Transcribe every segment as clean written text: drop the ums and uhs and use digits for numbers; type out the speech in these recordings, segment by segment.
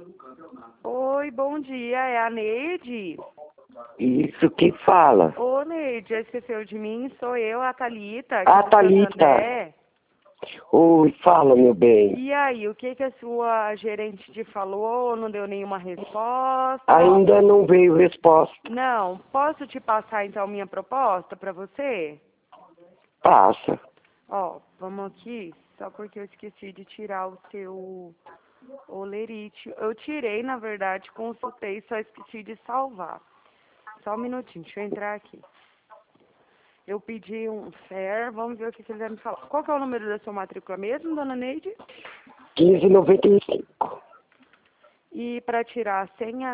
Oi, bom dia, é a Neide? Isso que fala. Ô, Neide, já esqueceu de mim? Sou eu, a Thalita, aqui Ah, do Thalita. Santander. Oi, fala, meu bem. E aí, o que a sua gerente te falou? Não deu nenhuma resposta? Ainda não veio resposta. Não, posso te passar então minha proposta para você? Passa. Ó, vamos aqui, só porque eu esqueci de tirar o seu olerite. Eu tirei, na verdade, consultei, só esqueci de salvar. Só um minutinho, deixa eu entrar aqui. Eu pedi um fair, vamos ver o que eles vão me falar. Qual que é o número da sua matrícula mesmo, dona Neide? 15,95. E para tirar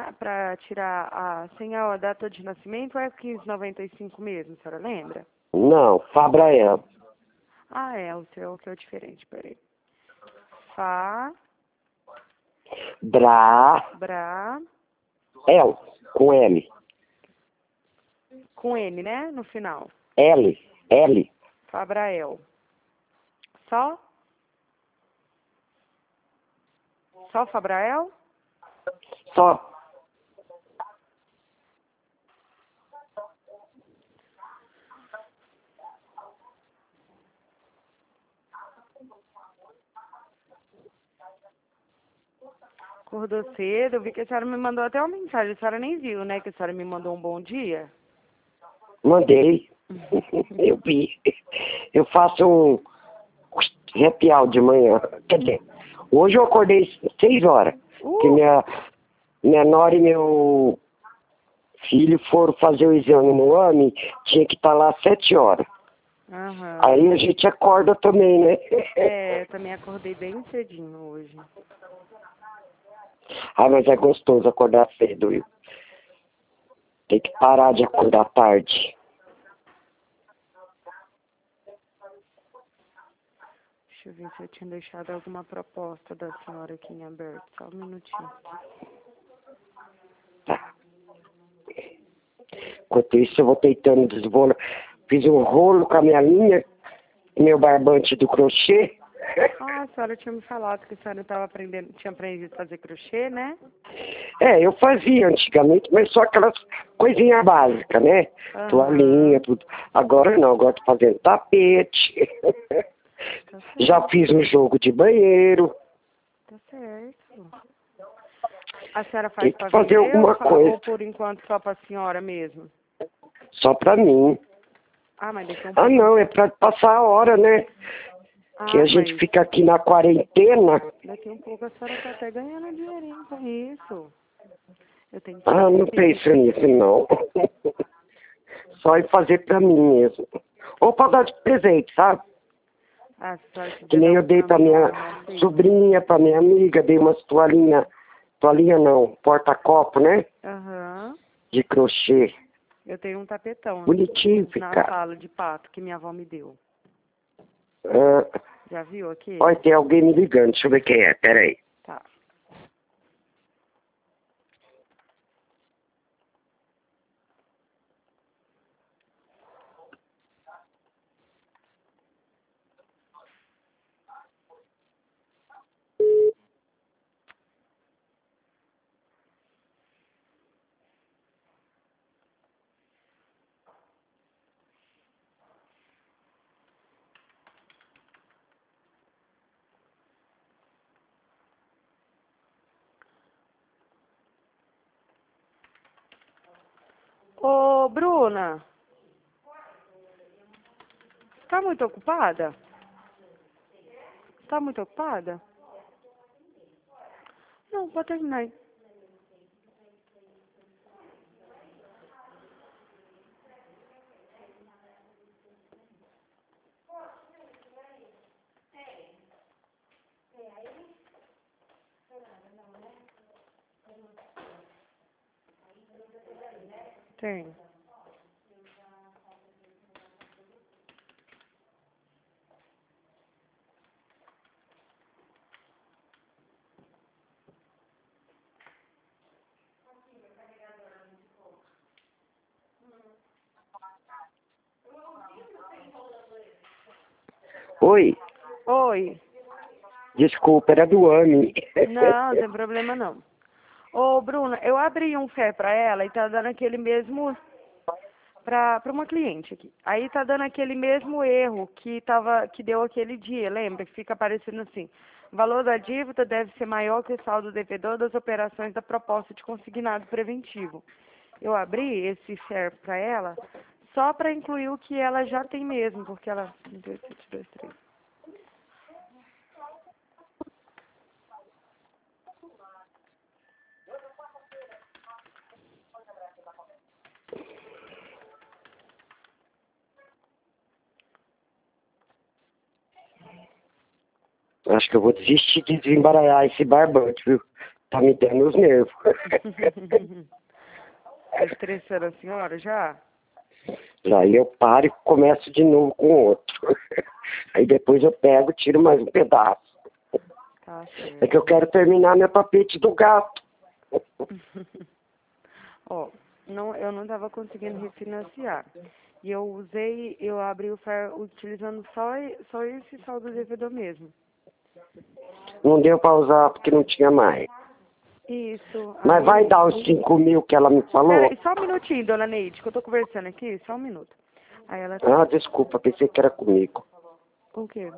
a senha, a data de nascimento é 15,95 mesmo, a senhora lembra? Não, Fabrael. Ah, é, o seu que é o diferente, peraí. Fá, Bra. Bra, L. Com L. com N, né, no final. L. L. Fabrael. Só? Só Fabrael? Só. Acordou cedo, eu vi que a senhora me mandou até uma mensagem, a senhora nem viu, né, que a senhora me mandou um bom dia. Mandei. Eu vi. Eu faço um arrepial de manhã. Quer dizer, hoje eu acordei 6 horas. Que minha nora e meu filho foram fazer o exame no AME, tinha que estar lá às 7 horas. Aham. Aí a gente acorda também, né? É, eu também acordei bem cedinho hoje. Ah, mas é gostoso acordar cedo, viu? Tem que parar de acordar tarde. Deixa eu ver se eu tinha deixado alguma proposta da senhora aqui em aberto. Só um minutinho. Tá. Enquanto isso, eu vou tentando desbolar. Fiz um rolo com a minha linha, meu barbante do crochê. Ah, a senhora tinha me falado que a senhora estava aprendendo, tinha aprendido a fazer crochê, né? É, eu fazia antigamente, mas só aquelas coisinhas básicas, né? Aham. Toalhinha, tudo. Agora não, agora tô fazendo tapete. Tá certo. Já fiz um jogo de banheiro. Tá certo. A senhora Tem faz que para fazer vender alguma coisa. ou por enquanto só para a senhora mesmo? Só pra mim. Ah, mas daqui a um Ah, pouco... não, é pra passar a hora, né? Que Ah, a gente mas fica aqui na quarentena. daqui a um pouco a senhora tá até ganhando dinheirinho com isso. Eu tenho que Ah, não fazer. penso nisso, não. Só em fazer pra mim mesmo. Ou pra dar de presente, sabe? Ah, se a senhora Que quiser nem dar eu um dei pra pra mim, minha eu aceito. sobrinha, pra minha amiga, dei umas toalhinha. Toalhinha não, porta-copo, né? Aham. De crochê. Eu tenho um tapetão Bonitinho na ficar. sala de pato que minha avó me deu. Ah, Já viu aqui? olha, tem alguém me ligando. Deixa eu ver quem é. Pera aí. Tá. Ô, Bruna, tá muito ocupada? Tá muito ocupada? Não, pode terminar aí. Tem. Oi. Oi. Desculpa, era do AME. Não, não tem problema não. Ô, Bruna, eu abri um Fer pra ela e tá dando aquele mesmo pra uma cliente aqui. Aí tá dando aquele mesmo erro que deu aquele dia, lembra? Que fica aparecendo assim. O valor da dívida deve ser maior que o saldo devedor das operações da proposta de consignado preventivo. Eu abri esse Fer pra ela só pra incluir o que ela já tem mesmo, porque ela... 1, 7, 2, 3. Acho que eu vou desistir de desembaralhar esse barbante, viu? Tá me dando os nervos. Tá estressando a senhora já? Aí eu paro e começo de novo com outro. Aí depois eu pego e tiro mais um pedaço. Tá É que eu certo. quero terminar meu tapete do gato. Ó, não, eu não tava conseguindo refinanciar. E eu abri o Fer utilizando só esse saldo devedor mesmo. Não deu pra usar porque não tinha mais. Isso, Mas vai aí... dar os 5 mil que ela me falou? Peraí, só um minutinho, dona Neide, que eu tô conversando aqui, só um minuto. Aí ela... Ah, desculpa, pensei que era comigo. O quê?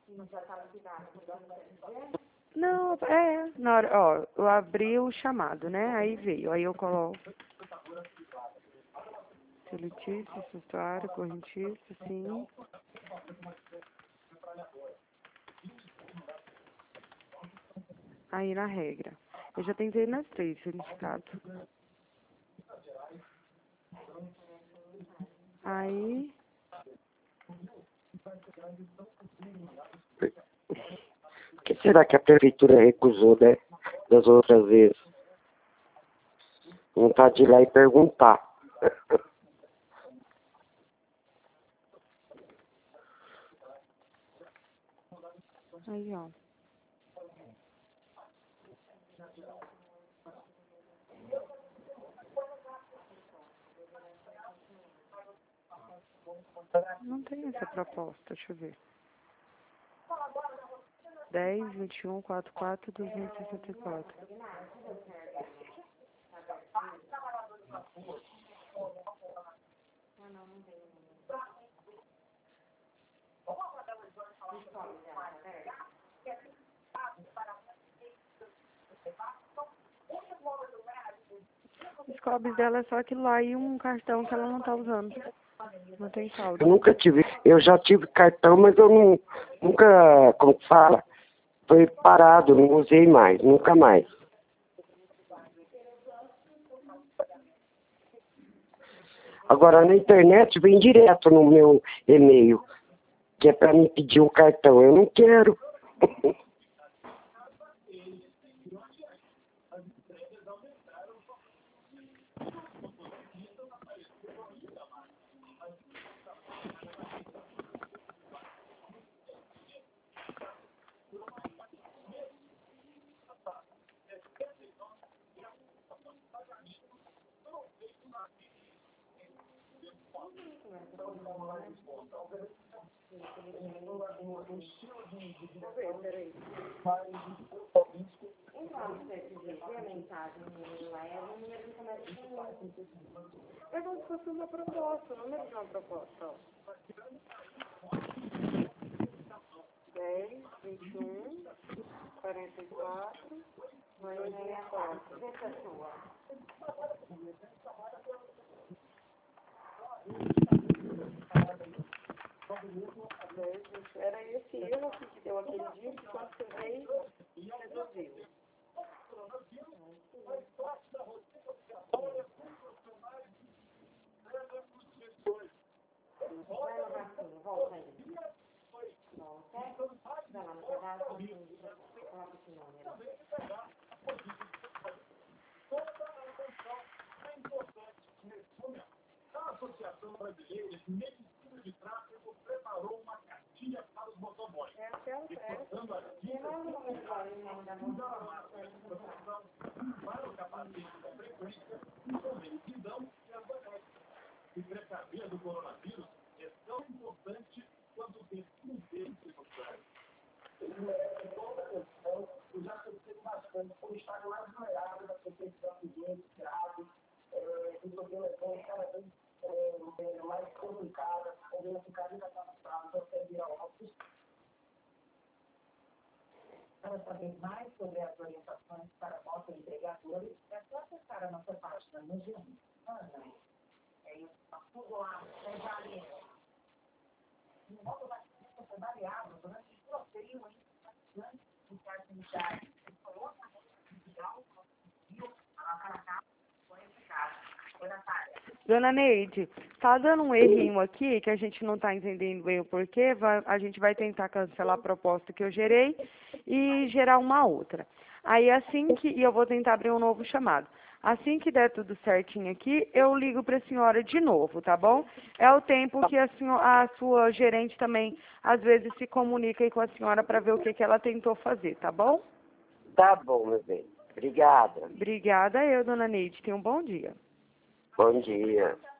Não, na hora, ó, eu abri o chamado, né? Aí veio, aí eu coloco seletício, sustuário, correntício, sim. Aí na regra. Eu já tentei nas 3, certificado. Aí, Por que será que a prefeitura recusou, né? Das outras vezes? Vontade de ir lá e perguntar. aí, ó. Não tem essa proposta, deixa eu ver. 10, 21, 44, 264. Os cobres dela é só aquilo lá e um cartão que ela não tá usando. Não tem saldo. Eu nunca tive. Eu já tive cartão, mas eu não, nunca, como que fala? Foi parado, não usei mais, nunca mais. Agora na internet vem direto no meu e-mail, que é para me pedir um cartão. Eu não quero. É como se fosse uma proposta, não é uma proposta, ó. 10, 21, 44, 64. Essa é sua. Era esse erro aqui que deu aquele dia que quando você veio, resolveu. Vai no racinho, volta aí. Volta. Vai lá no pedaço, coloca esse número. Dona Neide, tá dando um errinho aqui que a gente não tá entendendo bem o porquê. A gente vai tentar cancelar a proposta que eu gerei e gerar uma outra. Aí e eu vou tentar abrir um novo chamado. Assim que der tudo certinho aqui, eu ligo para a senhora de novo, tá bom? É o tempo que a sua gerente também, às vezes, se comunica aí com a senhora para ver o que ela tentou fazer, tá bom? Tá bom, meu bem. Obrigada. Obrigada eu, Dona Neide. Tenha um bom dia. Bom dia.